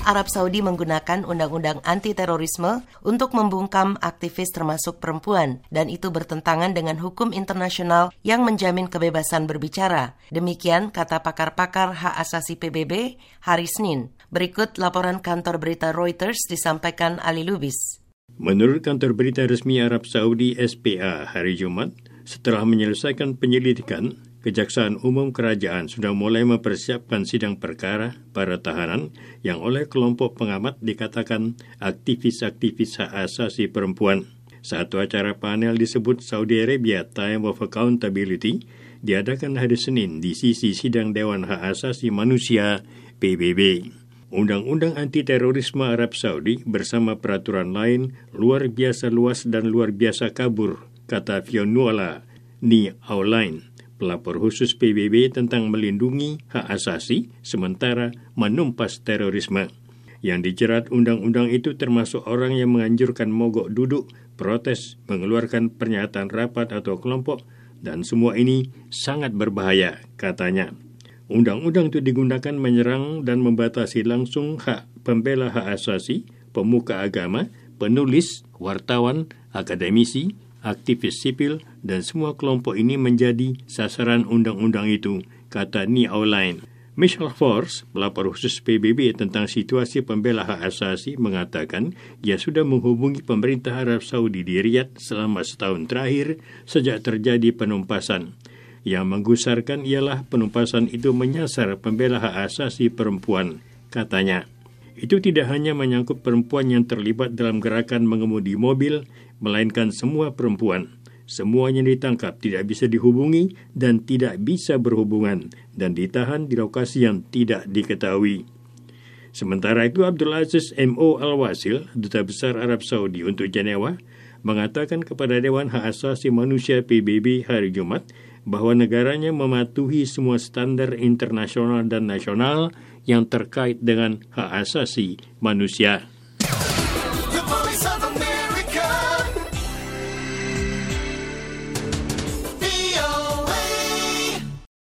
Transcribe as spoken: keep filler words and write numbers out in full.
Arab Saudi menggunakan undang-undang anti-terorisme untuk membungkam aktivis termasuk perempuan, dan itu bertentangan dengan hukum internasional yang menjamin kebebasan berbicara. Demikian kata pakar-pakar hak asasi P B B hari Senin. Berikut laporan kantor berita Reuters disampaikan Ali Lubis. Menurut kantor berita resmi Arab Saudi S P A hari Jumat, setelah menyelesaikan penyelidikan, Kejaksaan Umum Kerajaan sudah mulai mempersiapkan sidang perkara para tahanan yang oleh kelompok pengamat dikatakan aktivis-aktivis hak asasi perempuan. Satu acara panel disebut Saudi Arabia Time of Accountability diadakan hari Senin di sisi sidang Dewan Hak Asasi Manusia P B B. Undang-Undang Anti-Terorisme Arab Saudi bersama peraturan lain luar biasa luas dan luar biasa kabur, kata Fionnuala Ni Aulain, pelapor khusus P B B tentang melindungi hak asasi sementara menumpas terorisme. Yang dijerat undang-undang itu termasuk orang yang menganjurkan mogok duduk, protes, mengeluarkan pernyataan rapat atau kelompok, dan semua ini sangat berbahaya, katanya. Undang-undang itu digunakan menyerang dan membatasi langsung hak pembela hak asasi, pemuka agama, penulis, wartawan, akademisi, aktivis sipil, dan semua kelompok ini menjadi sasaran undang-undang itu, kata Ni Aulain. Michelle Force, pelapor khusus P B B tentang situasi pembela hak asasi, mengatakan ia sudah menghubungi pemerintah Arab Saudi di Riyadh selama setahun terakhir sejak terjadi penumpasan. Yang menggusarkan ialah penumpasan itu menyasar pembela hak asasi perempuan, katanya. Itu tidak hanya menyangkut perempuan yang terlibat dalam gerakan mengemudi mobil, melainkan semua perempuan. Semuanya ditangkap, tidak bisa dihubungi dan tidak bisa berhubungan, dan ditahan di lokasi yang tidak diketahui. Sementara itu, Abdul Aziz M O Al-Wasil, Duta Besar Arab Saudi untuk Jenewa, mengatakan kepada Dewan Hak Asasi Manusia P B B hari Jumat bahwa negaranya mematuhi semua standar internasional dan nasional yang terkait dengan hak asasi manusia.